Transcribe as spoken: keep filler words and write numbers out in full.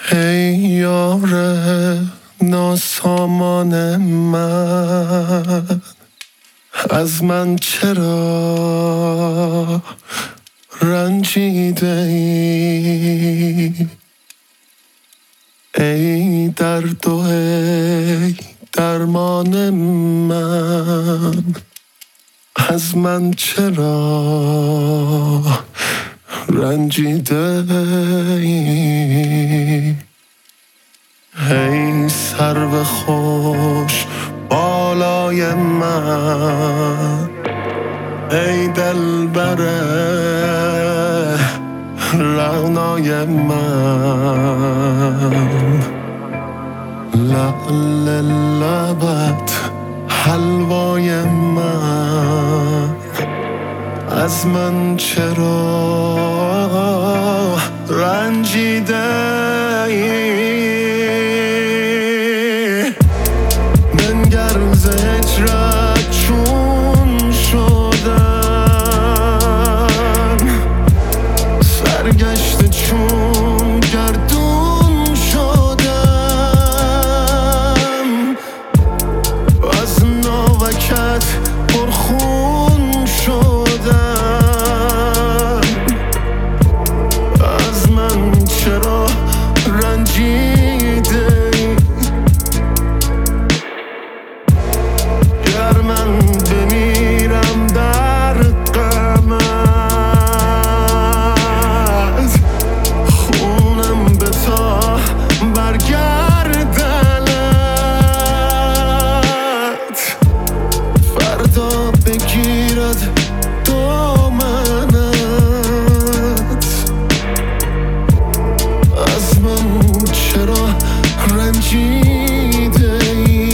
ای یار ناسامان من، از من چرا رنجیده ای؟ ای درد و ای درمان من، از من چرا رنجیده ای؟ ای سرو خوش بالای من، ای دلبر رعنای من، لعل لبت حلوای من، از من چرا رنجیده ای؟ منگر ز هجرت چون شدم، سرگشته چون گردون شدم، از ناوکت پرخون شدم، از من چرا رنجیده ای؟ گر من بمیرم در غمت، خونم به تا برگردنت، فردا بگیرد دامنت، از من چرا رنجیده ای؟